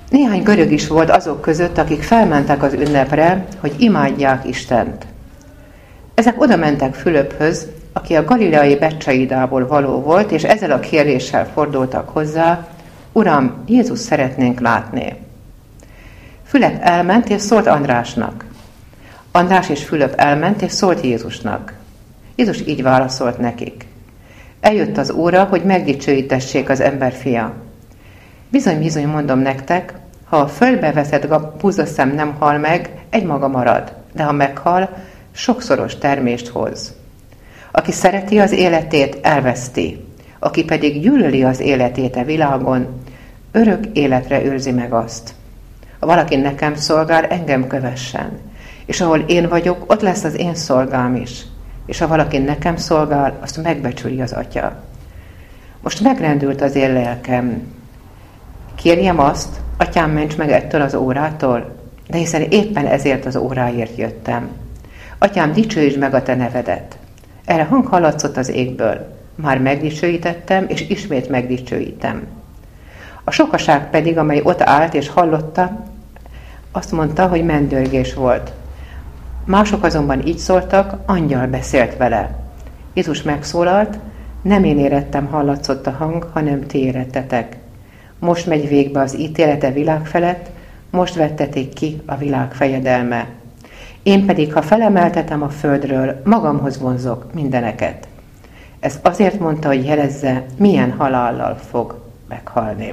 Néhány görög is volt azok között, akik felmentek az ünnepre, hogy imádják Istent. Ezek oda mentek Fülöphöz, aki a galileai Betcsaidából való volt, és ezzel a kéréssel fordultak hozzá: Uram, Jézus szeretnénk látni. Fülöp elment, és szólt Andrásnak. András és Fülöp elment, és szólt Jézusnak. Jézus így válaszolt nekik: Eljött az óra, hogy megdicsőítessék az emberfia. Bizony, bizony mondom nektek, ha a földbe vetett búzaszem nem hal meg, egymaga marad, de ha meghal, sokszoros termést hoz. Aki szereti az életét, elveszti, aki pedig gyűlöli az életét a világon, örök életre őrzi meg azt. Ha valaki nekem szolgál, engem kövessen, és ahol én vagyok, ott lesz az én szolgám is. És ha valaki nekem szolgál, azt megbecsüli az Atya. Most megrendült az én lelkem. Kérjem azt, Atyám, ments meg ettől az órától, de hiszen éppen ezért az óráért jöttem. Atyám, dicsőítsd meg a te nevedet. Erre hang hallatszott az égből. Már megdicsőítettem, és ismét megdicsőítem. A sokaság pedig, amely ott állt és hallotta, azt mondta, hogy mennydörgés volt. Mások azonban így szóltak, angyal beszélt vele. Jézus megszólalt: nem én érettem, hallatszott a hang, hanem ti érettetek. Most megy végbe az ítélete világ felett, most vetteték ki a világ fejedelme. Én pedig, ha felemeltetem a földről, magamhoz vonzok mindeneket. Ez azért mondta, hogy jelezze, milyen halállal fog meghalni.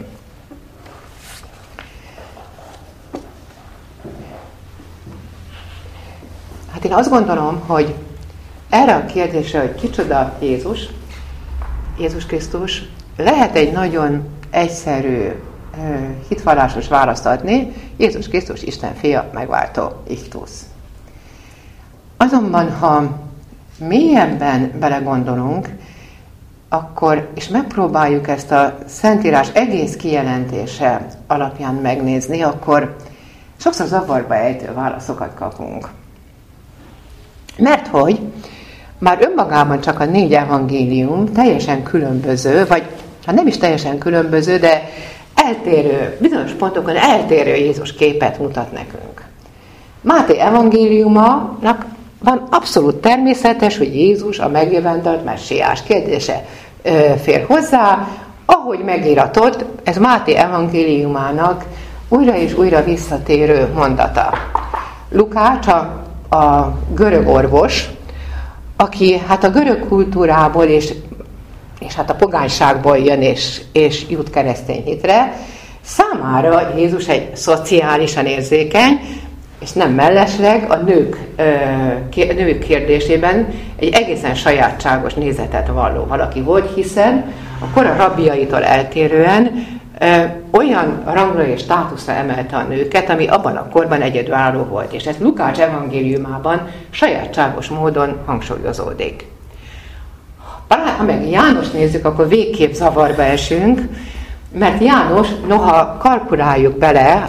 Hát én azt gondolom, hogy erre a kérdésre, hogy kicsoda Jézus Krisztus, lehet egy nagyon egyszerű, hitvallásos választ adni: Jézus Krisztus Isten fia, megváltó, Ichtusz. Azonban, ha mélyebben belegondolunk, akkor, és megpróbáljuk ezt a Szentírás egész kijelentése alapján megnézni, akkor sokszor zavarba ejtő válaszokat kapunk. Mert hogy már önmagában csak a 4 evangélium teljesen különböző, vagy ha nem is teljesen különböző, de eltérő, bizonyos pontokon eltérő Jézus képet mutat nekünk. Máté evangéliumának van abszolút természetes, hogy Jézus a megjövendölt messiás kérdése fér hozzá, ahogy megíratott, ez Máté evangéliumának újra és újra visszatérő mondata. Lukács a görög orvos, aki hát a görög kultúrából és hát a pogányságból jön és jut keresztény hitre, számára Jézus egy szociálisan érzékeny, és nem mellesleg a nők kérdésében egy egészen sajátságos nézetet valló valaki volt, hiszen a kora rabbiaitól eltérően olyan rangra és státuszra emelte a nőket, ami abban a korban egyedülálló volt. És ez Lukács evangéliumában sajátságos módon hangsúlyozódik. Ha meg János nézzük, akkor végképp zavarba esünk, mert János, noha kalkuláljuk bele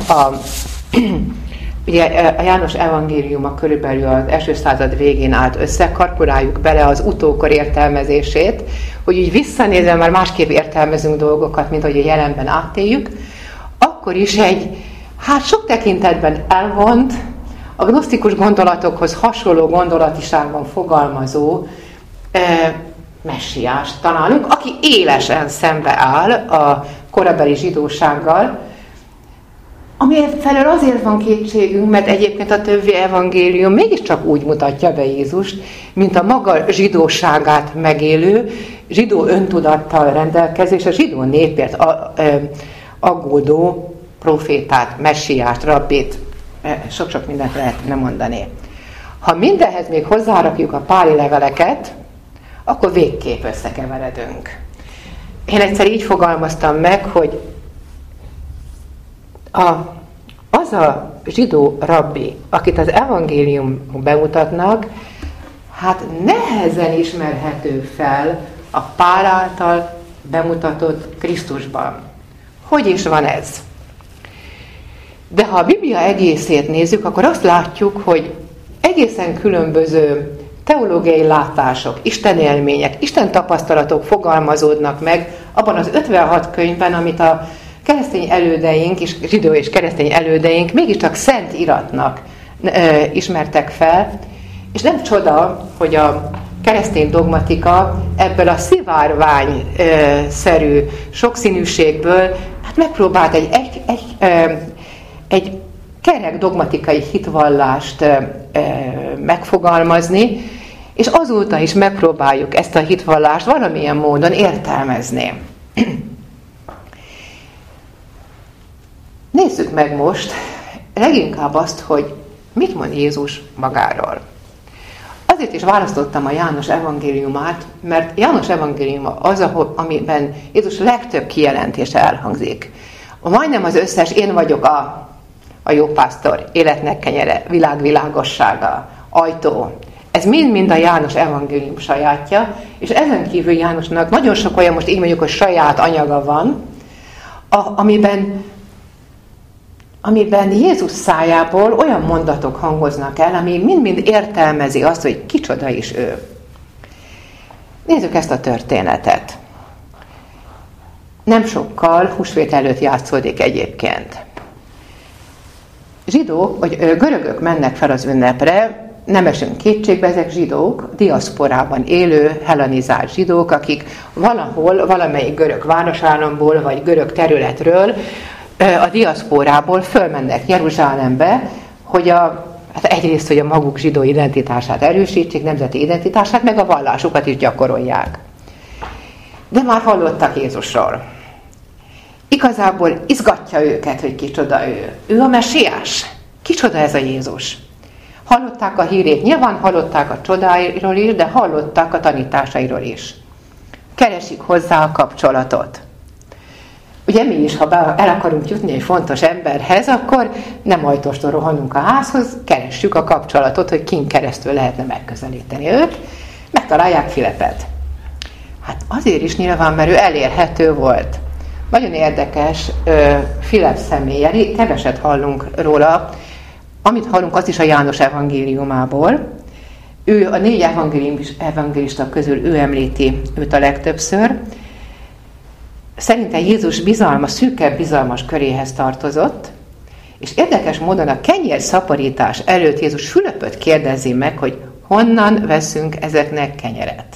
ugye a János evangéliuma körülbelül az első század végén állt össze, kalkuláljuk bele az utókor értelmezését, hogy így visszanézve már másképp értelmezünk dolgokat, mint hogy a jelenben átéljük, akkor is hát sok tekintetben elvont, a gnosztikus gondolatokhoz hasonló gondolatiságban fogalmazó messiást találunk, aki élesen szembe áll a korabeli zsidósággal, ami felől azért van kétségünk, mert egyébként a többi evangélium mégiscsak úgy mutatja be Jézust, mint a maga zsidóságát megélő, zsidó öntudattal rendelkező, és a zsidó népért aggódó profétát, messiást, rabbit, sok-sok mindent lehetne mondani. Ha mindenhez még hozzárakjuk a páli leveleket, akkor végképp összekeveredünk. Én egyszer így fogalmaztam meg, hogy az a zsidó rabbi, akit az evangélium bemutatnak, hát nehezen ismerhető fel a Pál által bemutatott Krisztusban. Hogy is van ez? De ha a Biblia egészét nézzük, akkor azt látjuk, hogy egészen különböző teológiai látások, Isten élmények, Isten tapasztalatok fogalmazódnak meg abban az 56 könyvben, amit a keresztény elődeink, és zsidó és keresztény elődeink mégiscsak szent iratnak ismertek fel, és nem csoda, hogy a keresztény dogmatika ebből a szivárvány-szerű sokszínűségből hát megpróbált egy kerek dogmatikai hitvallást megfogalmazni, és azóta is megpróbáljuk ezt a hitvallást valamilyen módon értelmezni. Nézzük meg most leginkább azt, hogy mit mond Jézus magáról. Azért is választottam a János evangéliumát, mert János evangéliuma az, amiben Jézus legtöbb kijelentése elhangzik. Majdnem az összes én vagyok a jó pásztor, életnek kenyere, világ világossága, ajtó. Ez mind-mind a János evangélium sajátja, és ezen kívül Jánosnak nagyon sok olyan, most így mondjuk, hogy saját anyaga van, amiben Jézus szájából olyan mondatok hangoznak el, ami mind-mind értelmezi azt, hogy kicsoda is ő. Nézzük ezt a történetet. Nem sokkal, húsvét előtt játszódik egyébként. Zsidók, vagy görögök mennek fel az ünnepre, nem esünk kétségbe, ezek zsidók, diaszporában élő, hellenizált zsidók, akik valahol, valamelyik görög városállamból, vagy görög területről, a diaszporából fölmennek Jeruzsálembe, hogy egyrészt, hogy a maguk zsidó identitását erősítsék, nemzeti identitását, meg a vallásukat is gyakorolják. De már hallottak Jézusról. Igazából izgatja őket, hogy kicsoda ő. Ő a mesiás. Kicsoda ez a Jézus? Hallották a hírét, nyilván hallották a csodáiról is, de hallották a tanításairól is. Keresik hozzá a kapcsolatot. Ugye mi is, ha el akarunk jutni egy fontos emberhez, akkor nem ajtóstól rohanunk a házhoz, keressük a kapcsolatot, hogy kin keresztül lehetne megközelíteni őt. Megtalálják Filipet. Hát azért is nyilván, mert ő elérhető volt. Nagyon érdekes Filip személye, keveset hallunk róla. Amit hallunk, az is a János evangéliumából. Ő a 4 evangélista közül ő említi őt a legtöbbször. Szerintem Jézus szűkebb bizalmas köréhez tartozott, és érdekes módon a kenyérszaporítás előtt Jézus Fülöpöt kérdezi meg, hogy honnan veszünk ezeknek kenyeret.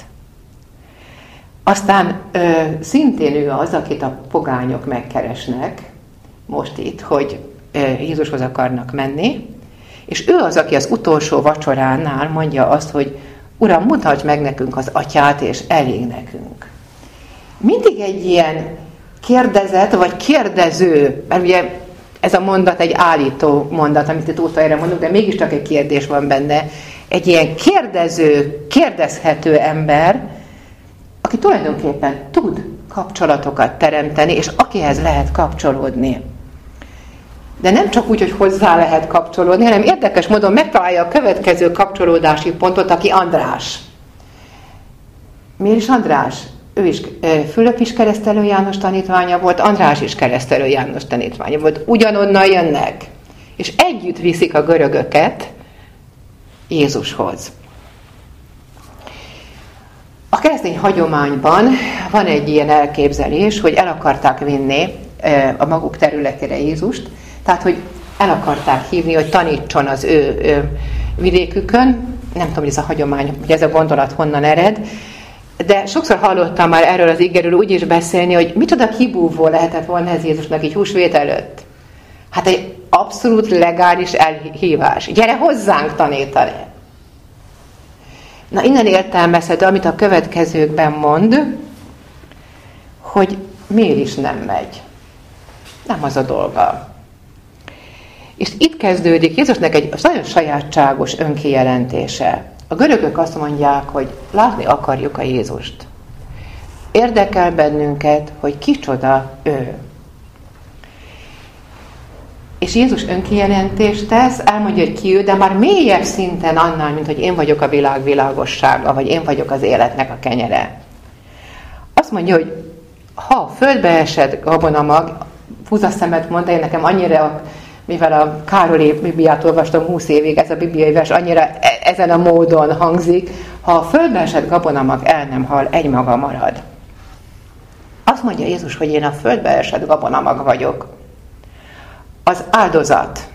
Aztán szintén ő az, akit a pogányok megkeresnek most itt, hogy Jézushoz akarnak menni, és ő az, aki az utolsó vacsoránál mondja azt, hogy Uram, mutasd meg nekünk az atyát, és elég nekünk. Mindig egy ilyen kérdezet, vagy kérdező, mert ugye ez a mondat egy állító mondat, amit itt utoljára mondunk, de mégiscsak egy kérdés van benne. Egy ilyen kérdező, kérdezhető ember, aki tulajdonképpen tud kapcsolatokat teremteni, és akihez lehet kapcsolódni. De nem csak úgy, hogy hozzá lehet kapcsolódni, hanem érdekes módon megtalálja a következő kapcsolódási pontot, aki András. Miért is András? Ő is, Fülöp is keresztelő János tanítványa volt, András is keresztelő János tanítványa volt. Ugyanonnan jönnek, és együtt viszik a görögöket Jézushoz. A keresztény hagyományban van egy ilyen elképzelés, hogy el akarták vinni a maguk területére Jézust, tehát, hogy el akarták hívni, hogy tanítson az ő vidékükön. Nem tudom, hogy ez a hagyomány, hogy ez a gondolat honnan ered, de sokszor hallottam már erről az igeről úgy is beszélni, hogy micsoda kibúvó lehetett volna ez Jézusnak így húsvét előtt. Hát egy abszolút legális elhívás. Gyere hozzánk tanítani! Na, innen értelmezhető, amit a következőkben mond, hogy miért is nem megy. Nem az a dolga. És itt kezdődik Jézusnak egy nagyon sajátságos önkijelentése. A görögök azt mondják, hogy látni akarjuk a Jézust. Érdekel bennünket, hogy kicsoda ő. És Jézus önkijelentést tesz, elmondja, hogy ki ő, de már mélyebb szinten annál, mint hogy én vagyok a világ világossága, vagy én vagyok az életnek a kenyere. Azt mondja, hogy ha földbe esett gabonamag, húzaszemet mondta, én nekem annyira, mivel a Károly Bibliát olvastam 20 évig, ez a bibliai vers annyira ezen a módon hangzik, ha a földbe esett gabonamag el nem hal, egymaga marad. azt mondja Jézus, hogy én a földbe esett gabonamag vagyok. Az áldozat.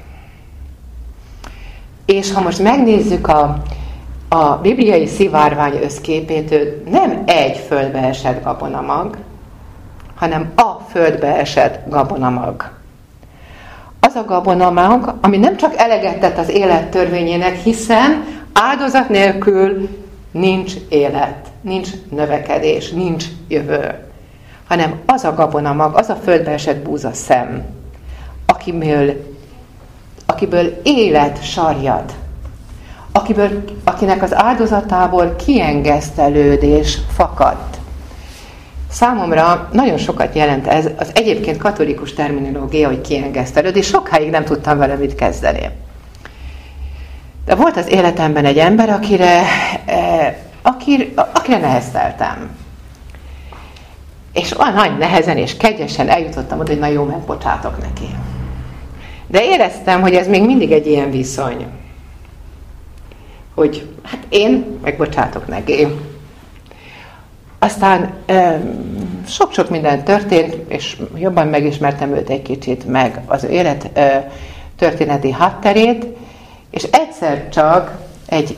És ha most megnézzük a bibliai szivárvány összképét, ő nem egy földbe esett gabonamag, hanem a földbe esett gabonamag. Az a gabonamag, ami nem csak eleget tett az élet törvényének, hiszen áldozat nélkül nincs élet, nincs növekedés, nincs jövő, hanem az a gabonamag, az a földbe esett búzaszem, akiből élet sarjad, akinek az áldozatából kiengesztelődés fakadt. Számomra nagyon sokat jelent ez az egyébként katolikus terminológia, hogy kiengesztelődés, sokáig nem tudtam vele mit kezdeni. De volt az életemben egy ember, akire nehezteltem. És olyan nagy nehezen és kegyesen eljutottam oda, hogy na jó, megbocsátok neki. De éreztem, hogy ez még mindig egy ilyen viszony. Hogy hát én megbocsátok neki. Aztán sok-sok minden történt, és jobban megismertem őt egy kicsit, meg az ő élet történeti hátterét, és egyszer csak egy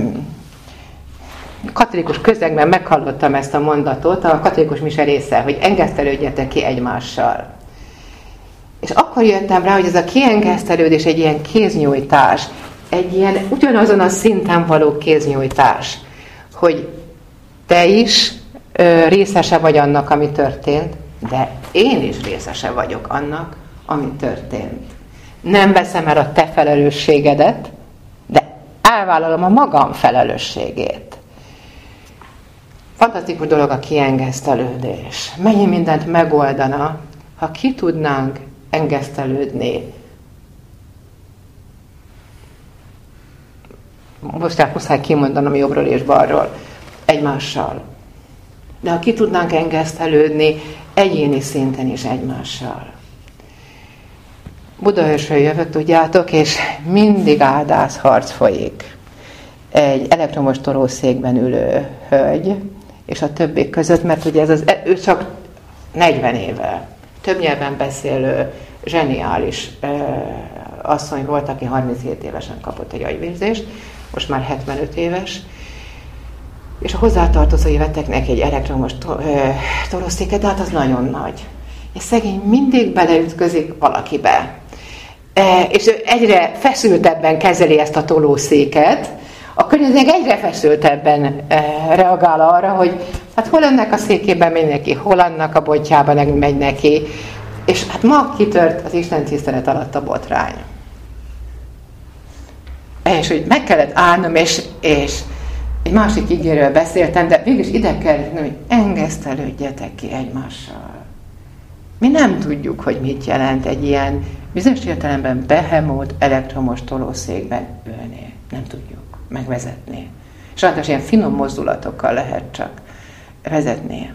katolikus közegben meghallottam ezt a mondatot, a katolikus mise része, hogy engesztelődjetek ki egymással. És akkor jöttem rá, hogy ez a kiengesztelődés egy ilyen kéznyújtás, egy ilyen ugyanazon a szinten való kéznyújtás, hogy te is részese vagy annak, ami történt, de én is részese vagyok annak, ami történt. Nem veszem el a te felelősségedet, de elvállalom a magam felelősségét. Fantasztikus dolog a kiengesztelődés. Mennyi mindent megoldana, ha ki tudnánk engesztelődni. Most muszáj kimondanom jobbról és balról, egymással. De ha ki tudnánk engesztelődni egyéni szinten is egymással. Budaörsről jövök, tudjátok, és mindig áldászharc folyik. Egy elektromos torószékben ülő hölgy, és a többi között, mert ugye ő csak 40 éve, több nyelven beszélő, zseniális asszony volt, aki 37 évesen kapott egy agyvérzést, most már 75 éves, és a hozzátartozói vettek neki egy elektromos torószéket, de hát az nagyon nagy. És szegény mindig beleütközik valakibe. És ő egyre feszültebben kezeli ezt a tolószéket, a környezet egyre feszültebben reagál arra, hogy hát hol ennek a székében megy neki, hol annak a botjában megy neki. És hát ma kitört az Isten tisztelet alatt a botrány. És hogy meg kellett állnom, és egy másik igéről beszéltem, de végülis ide kell jönni, hogy engesztelődjetek ki egymással. Mi nem tudjuk, hogy mit jelent egy ilyen bizonyos értelemben behemót elektromos tolószékben ülni. Nem tudjuk megvezetni. Sajnos ilyen finom mozdulatokkal lehet csak vezetni.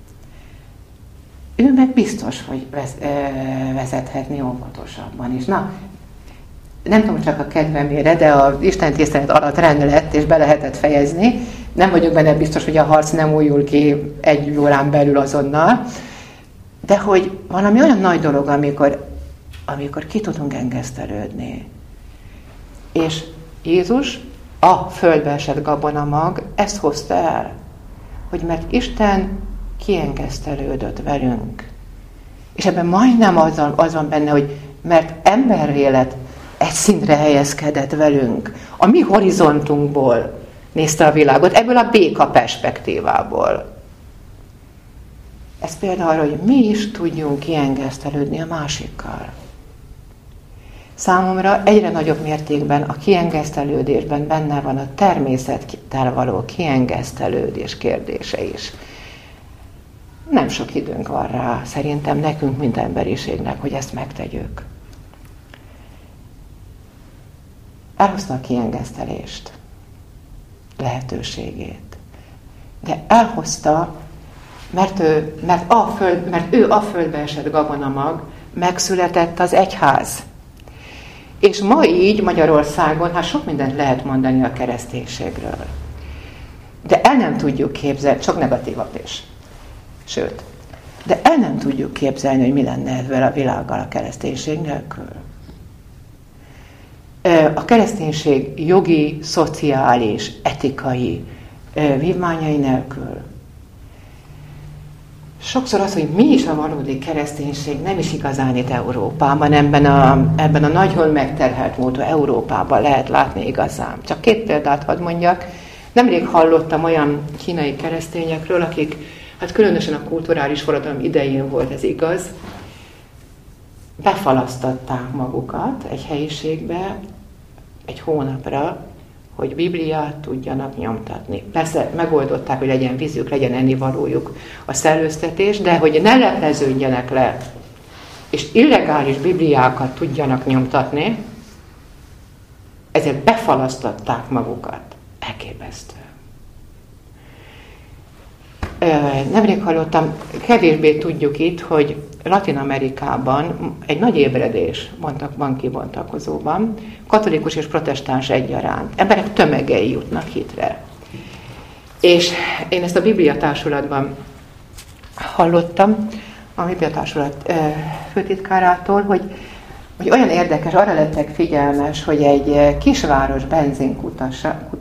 Ő meg biztos, hogy vezethetni óvatosabban is. Na, nem tudom csak a kedvemére, de az Isten tisztelet alatt rend lett, és be lehetett fejezni. Nem vagyok benne biztos, hogy a harc nem újul ki egy órán belül azonnal, de hogy valami olyan nagy dolog, amikor ki tudunk engesztelődni. És Jézus, a földbe esett gabonamag, ezt hozta el, hogy mert Isten kiengesztelődött velünk. És ebben majdnem az van benne, hogy mert emberré lett, egy szintre helyezkedett velünk. A mi horizontunkból nézte a világot, ebből a béka perspektívából. Ez például arra, hogy mi is tudjunk kiengesztelődni a másikkal. Számomra egyre nagyobb mértékben a kiengesztelődésben benne van a természettel való kiengesztelődés kérdése is. Nem sok időnk van rá, szerintem nekünk, mint emberiségnek, hogy ezt megtegyük. Elhozta a kiengesztelést, lehetőségét. De elhozta, mert ő a földbe esett gabonamag, megszületett az egyház. És ma így Magyarországon, hát sok mindent lehet mondani a kereszténységről. De el nem tudjuk képzelni, sok negatívat is. Sőt, De el nem tudjuk képzelni, hogy mi lenne ezzel a világgal a kereszténység nélkül. A kereszténység jogi, szociális, etikai vívmányai nélkül. Sokszor az, hogy mi is a valódi kereszténység, nem is igazán itt Európában, ebben a nagyon megterhelt módú Európában lehet látni igazán. Csak 2 példát hadd mondjak. Nemrég hallottam olyan kínai keresztényekről, akik, hát különösen a kulturális forradalom idején volt ez igaz, befalasztatták magukat egy helyiségbe egy hónapra, hogy Bibliát tudjanak nyomtatni. Persze megoldották, hogy legyen vízük, legyen ennivalójuk a szellőztetés, de hogy ne lepleződjenek le, és illegális Bibliákat tudjanak nyomtatni, ezért befalasztották magukat. Elképesztő. Nemrég hallottam, kevésbé tudjuk itt, hogy Latin-Amerikában egy nagy ébredés van kibontakozóban, katolikus és protestáns egyaránt. Emberek tömegei jutnak hitre. És én ezt a Biblia Társulatban hallottam, a Biblia Társulat főtitkárától, hogy olyan érdekes, arra lettek figyelmes, hogy egy kisváros benzinkút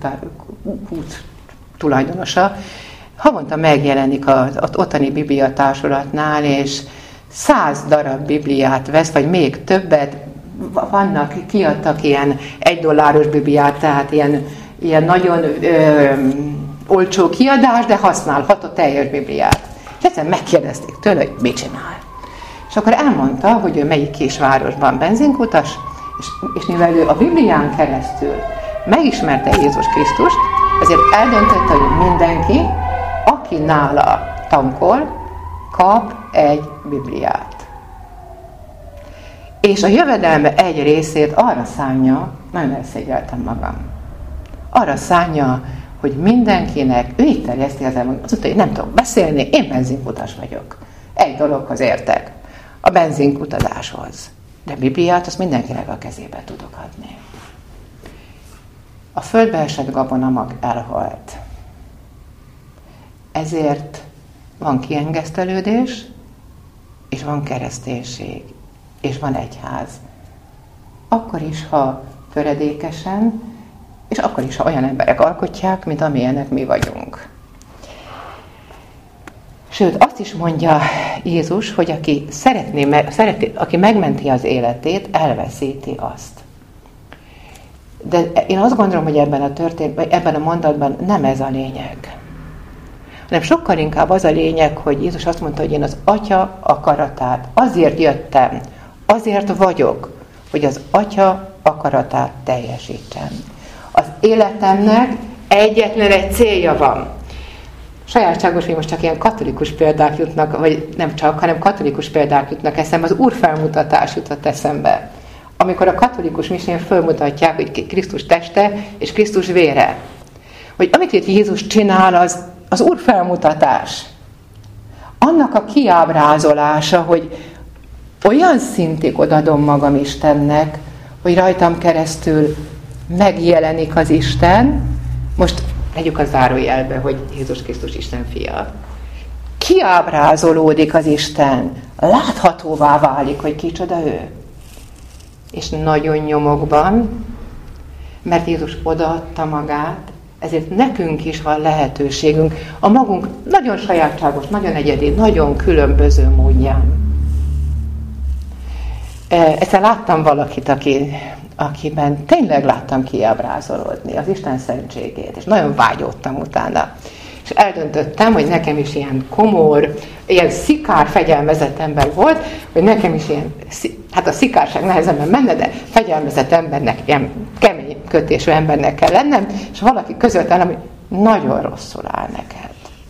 tulajdonosa havonta megjelenik az ottani Biblia Társulatnál, és 100 darab Bibliát vesz, vagy még többet. Vannak, kiadtak ilyen $1 Bibliát, tehát ilyen nagyon olcsó kiadás, de használhat a teljes Bibliát. És egyszerűen megkérdezték tőle, hogy mit csinál. És akkor elmondta, hogy ő melyik kisvárosban benzinkutas, és mivel ő a Biblián keresztül megismerte Jézus Krisztust, ezért eldöntötte, hogy mindenki, aki nála tankol, kap egy Bibliát. És a jövedelme egy részét arra szánja, nagyon elszégyeltem magam, arra szánja, hogy mindenkinek, ő így terjeszti az elmondani, azt mondta, hogy nem tudok beszélni, én benzinkutas vagyok. Egy dologhoz értek, a benzinkutazáshoz. De Bibliát azt mindenkinek a kezébe tudok adni. A földbe esett gabonamag elhalt. Ezért van kiengesztelődés, és van kereszténység, és van egyház. Akkor is, ha töredékesen, és akkor is, ha olyan emberek alkotják, mint amilyenek mi vagyunk. Sőt, azt is mondja Jézus, hogy aki megmenti az életét, elveszíti azt. De én azt gondolom, hogy ebben a mondatban nem ez a lényeg. Hanem sokkal inkább az a lényeg, hogy Jézus azt mondta, hogy én az Atya akaratát, azért jöttem, azért vagyok, hogy az Atya akaratát teljesítsem. Az életemnek egyetlen egy célja van. Sajátságos, hogy most csak ilyen katolikus példák jutnak, vagy nem csak, hanem katolikus példák jutnak eszembe, az Úrfelmutatás jutott eszembe. Amikor a katolikus misén fölmutatják, hogy Krisztus teste és Krisztus vére. Hogy amit itt Jézus csinál, az Úrfelmutatás. Annak a kiábrázolása, hogy olyan szintig odadom magam Istennek, hogy rajtam keresztül megjelenik az Isten. Most legyük a zárójelbe, hogy Jézus Krisztus Isten fia. Kiábrázolódik az Isten, láthatóvá válik, hogy kicsoda ő. És nagyon nyomokban, mert Jézus odaadta magát, ezért nekünk is van lehetőségünk a magunk nagyon sajátságos, nagyon egyedi, nagyon különböző módján. Egyszer láttam valakit, akiben tényleg láttam kiábrázolódni az Isten szentségét, és nagyon vágyódtam utána. És eldöntöttem, hogy nekem is ilyen komor, ilyen szikár fegyelmezett ember volt, hogy nekem is ilyen, hát a szikárság nehezebben menne, de fegyelmezett embernek, ilyen kemény kötésű embernek kell lennem, és valaki közölte, hogy nagyon rosszul áll neked.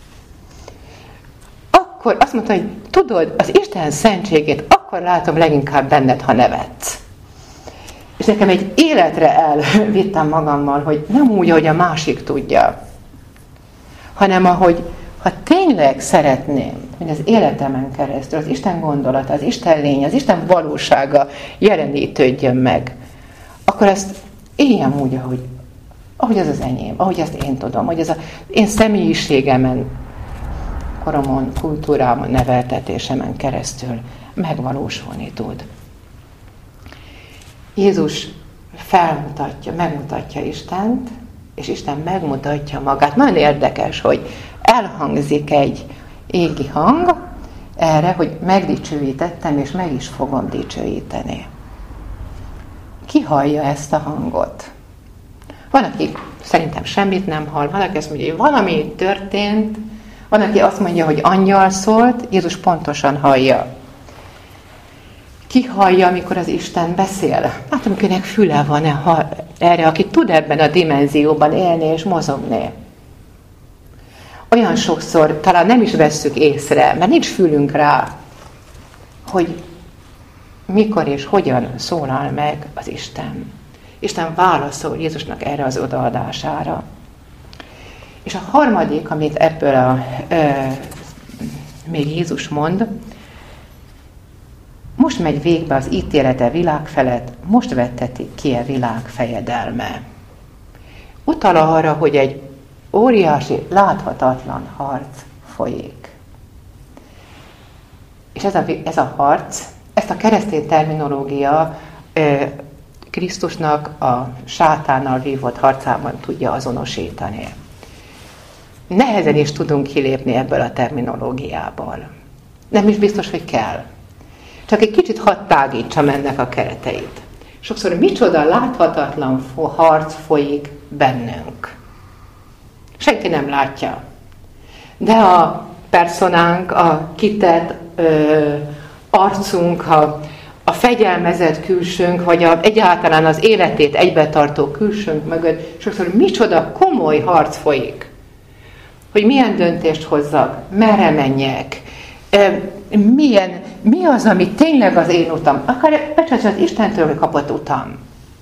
Akkor azt mondta, hogy tudod, az Isten szentségét akkor látom leginkább benned, ha nevetsz. És nekem egy életre elvittem magammal, hogy nem úgy, ahogy a másik tudja, hanem ahogy, ha tényleg szeretném, hogy az életemen keresztül az Isten gondolata, az Isten lény, az Isten valósága jelenítődjön meg, akkor ezt éljem úgy, ahogy az az enyém, ahogy azt én tudom, hogy ez az én személyiségemen koromon, kultúrámon, neveltetésemen keresztül megvalósulni tud. Jézus megmutatja Istent, és Isten megmutatja magát. Nagyon érdekes, hogy elhangzik egy égi hang erre, hogy megdicsőítettem, és meg is fogom dicsőíteni. Ki hallja ezt a hangot? Van, aki szerintem semmit nem hall, van, aki azt mondja, hogy valami történt, van, aki azt mondja, hogy angyal szólt, Jézus pontosan hallja. Ki hallja, amikor az Isten beszél? Hát, amiknek füle van erre, aki tud ebben a dimenzióban élni és mozogni. Olyan sokszor talán nem is vesszük észre, mert nincs fülünk rá, hogy mikor és hogyan szólal meg az Isten. Isten válaszol Jézusnak erre az odaadására. És a harmadik, amit ebből még Jézus mond, most megy végbe az ítélete világ felett, most vettetik ki a világ fejedelme. Utal arra, hogy egy óriási, láthatatlan harc folyik. És ez a harc, ezt a keresztény terminológia Krisztusnak a sátánnal vívott harcában tudja azonosítani. Nehezen is tudunk kilépni ebből a terminológiából. Nem is biztos, hogy kell. Csak egy kicsit hadd tágítsam ennek a kereteit. Sokszor micsoda láthatatlan harc folyik bennünk. Senki nem látja. De a personánk, a kitett arcunk, a fegyelmezett külsőnk, vagy egyáltalán az életét egybetartó külsőnk mögött sokszor micsoda komoly harc folyik. Hogy milyen döntést hozzak, merre menjek, mi az, ami tényleg az én utam, akár az Istentől kapott utam.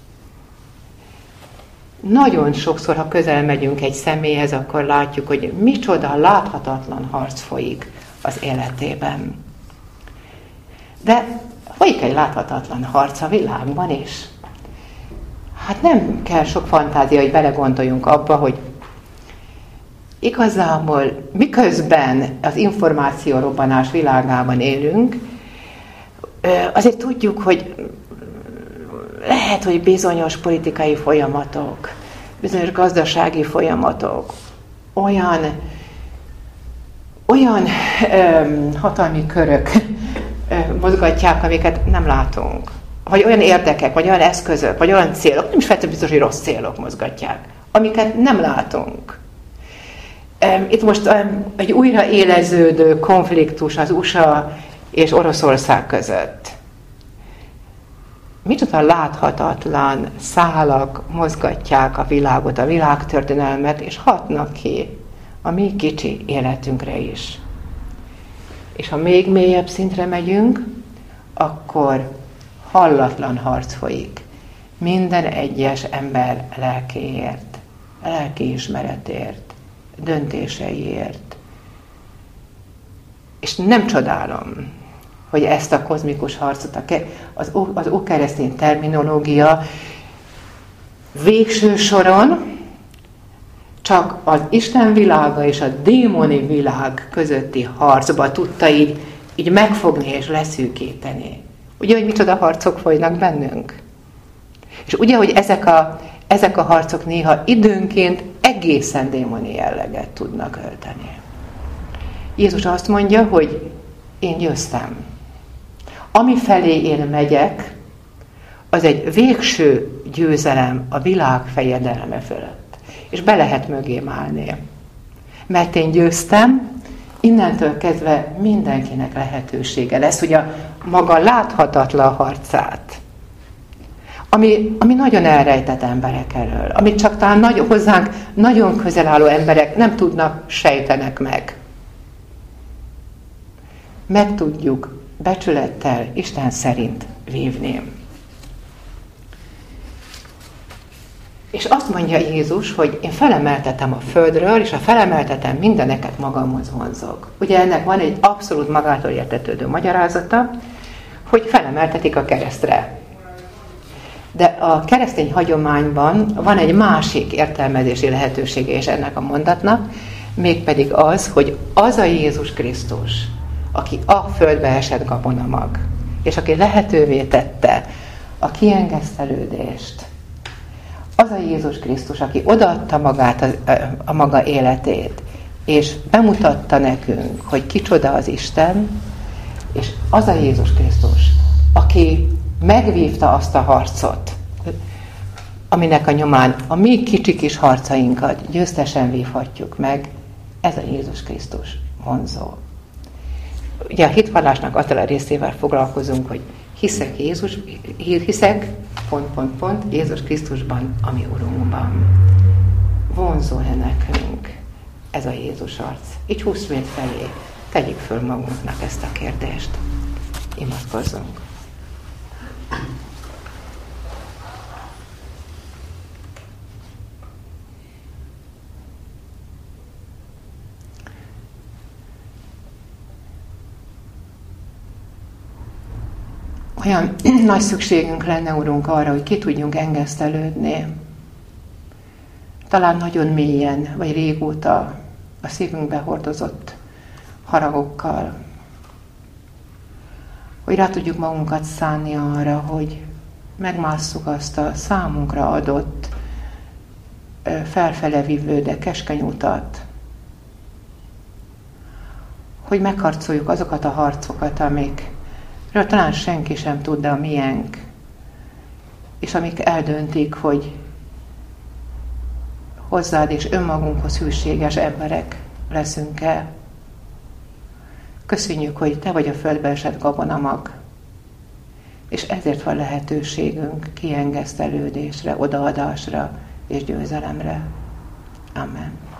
Nagyon sokszor, ha közel megyünk egy személyhez, akkor látjuk, hogy micsoda láthatatlan harc folyik az életében. De folyik egy láthatatlan harc a világban is. Hát nem kell sok fantázia, hogy belegondoljunk abba, hogy igazából miközben az információrobbanás világában élünk, azért tudjuk, hogy lehet, hogy bizonyos politikai folyamatok, bizonyos gazdasági folyamatok olyan hatalmi körök mozgatják, amiket nem látunk. Vagy olyan érdekek, vagy olyan eszközök, vagy olyan célok, nem is feltétlenül biztos, hogy rossz célok mozgatják, amiket nem látunk. Itt most egy újra éleződő konfliktus az USA és Oroszország között. Micsoda láthatatlan szálak mozgatják a világot, a világtörténelmet, és hatnak ki a mi kicsi életünkre is. És ha még mélyebb szintre megyünk, akkor hallatlan harc folyik. Minden egyes ember lelkéért, lelkiismeretért, döntéseiért. És nem csodálom, hogy ezt a kozmikus harcot, az ókeresztény terminológia végső soron csak az Isten világa és a démoni világ közötti harcba tudta így megfogni és leszűkíteni. Ugye, hogy micsoda harcok folynak bennünk? És ugye, hogy ezek a harcok néha időnként egészen démoni jelleget tudnak ölteni. Jézus azt mondja, hogy én győztem. Amifelé én megyek, az egy végső győzelem a világ fejedelme fölött. És be lehet mögém állni. Mert én győztem, innentől kezdve mindenkinek lehetősége lesz, hogy a maga láthatatlan harcát, ami nagyon elrejtett emberek elől, amit csak talán hozzánk nagyon közel álló emberek nem tudnak, sejtenek meg tudjuk becsülettel, Isten szerint vívni. És azt mondja Jézus, hogy én felemeltetem a földről, és ha felemeltetem, mindeneket magamhoz vonzok. Ugye ennek van egy abszolút magától értetődő magyarázata, hogy felemeltetik a keresztre. De a keresztény hagyományban van egy másik értelmezési lehetősége is ennek a mondatnak, Mégpedig az, hogy az a Jézus Krisztus, aki a földbe esett gabonamag, és aki lehetővé tette a kiengesztelődést, az a Jézus Krisztus, aki odaadta magát, a maga életét, és bemutatta nekünk, hogy kicsoda az Isten, és az a Jézus Krisztus, aki megvívta azt a harcot, aminek a nyomán a mi kicsi kis harcainkat győztesen vívhatjuk meg, ez a Jézus Krisztus vonzó. Ugye a hitvallásnak azzal a részével foglalkozunk, hogy hiszek Jézus Krisztusban, ami Urunkban. Vonzó-e nekünk ez a Jézus arc? Így 20 év felé tegyük föl magunknak ezt a kérdést. Imádkozzunk. Olyan nagy szükségünk lenne, Urunk, arra, hogy ki tudjunk engesztelődni. Talán nagyon mélyen, vagy régóta a szívünkbe hordozott haragokkal. Hogy rá tudjuk magunkat szánni arra, hogy megmásszuk azt a számunkra adott, felfele vívő, de keskeny utat. Hogy megharcoljuk azokat a harcokat, amikről talán senki sem tud, de a miénk, és amik eldöntik, hogy hozzád és önmagunkhoz hűséges emberek leszünk-e. Köszönjük, hogy te vagy a földbe esett gabonamag, és ezért van lehetőségünk kiengesztelődésre, odaadásra és győzelemre. Amen.